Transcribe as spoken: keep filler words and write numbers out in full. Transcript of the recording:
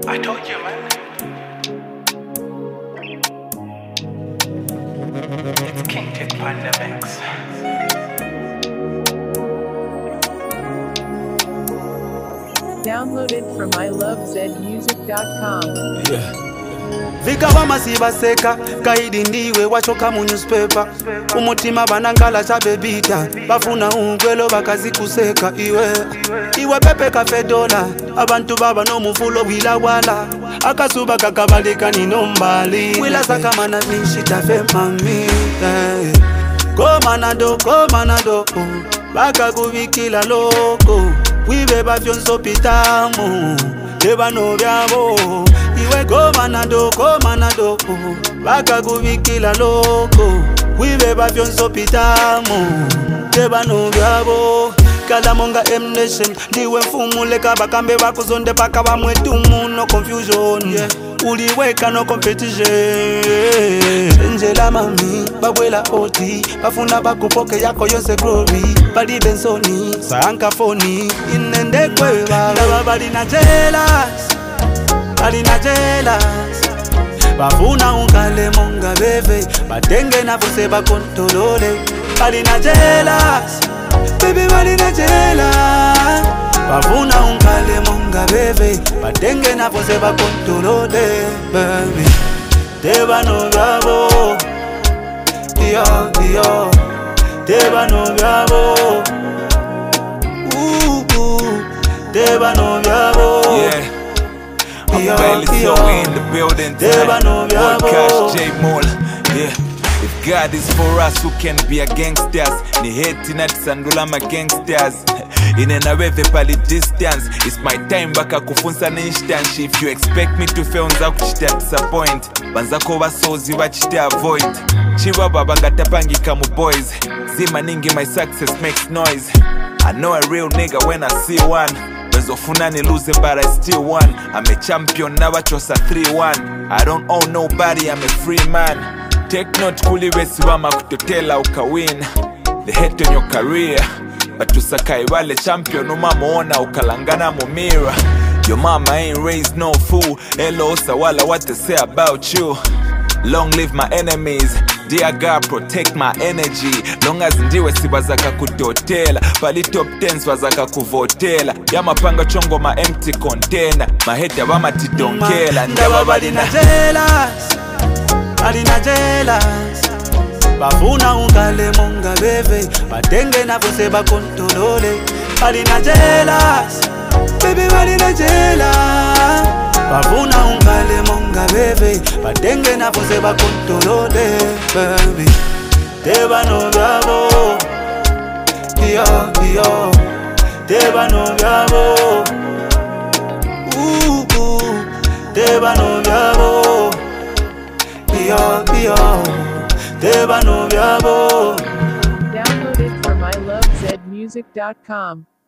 I told you, man. It's King Tech Panda Mix. Downloaded from I love zed music dot com. Yeah. Vikawa masiba seka kaidi ndiwe wachoka mu newspaper umutima banangala chabebita bafuna ungwelo bakazikuseka iwe iwe pepe kafe dola abantu baba no mufulo wilawala akasuba kakabalika ni nombali wila sakamana nishita fe mami eh. Koma nado koma nado baka kubikila loko wibe bafyonso pitamu deba no byabo iwe koma nado koma nado baka kubikila loko wibe bafyonso pitamu deba no byabo kala monga M-Nation ndiwe mfumule kabakambe bakuzonde paka bamwetumu no confusion yeah. Uliweka no competition njela mami babwela oti bafuna bakupoke yako yose glory bali bensoni sanka foni inende kweba laba bali na jealous bali na jealous bafuna ungale monga beve batenge na vose bakontrolole bali na jealous baby bali na jealous bafuna ungale monga beve batenge na vose bakontrolole baby deba no byabo yo yo deba no byabo ooh ooh deba no byabo yeah I'm barely so in the building tonight. Podcast J Mall yeah. If God is for us, who can be against us? Ni hate na tisandula ma gangsters. Inena weve pali distance. It's my time baka kufunza na instance. If you expect me to fail, nza kuchita disappoint. Banzako basozi wachita avoid. Chiwa baba ngatapangi kamu boys. Zima ningi my success makes noise. I know a real nigga when I see one. Bezofuna ni lose but I still won. I'm a champion now I chose a three one. I don't owe nobody, I'm a free man. Take note kuli wesi wama kutotela ukawin. The hate on your career but tusakai wale champion umamuona ukalangana mumira. Your mama ain't raised no fool. Hello sawala what they say about you. Long live my enemies. Dear God protect my energy. Long as ndiwe sibazaka kutotela pali top tens wazaka kuvotela. Yama panga chongo ma empty container. Maheta wama tidonkela. Ndawa bali na jealous bali na jealous bafuna ungale monga beve batenge na vose bakontrolole bali na jealous baby bali na jealous bafuna ungale monga beve batenge na vose bakontrolole baby deba no byabo yo yo deba no byabo ooh ooh deba no byabo yo yo deba no byabo. Downloaded from I love zed music dot com.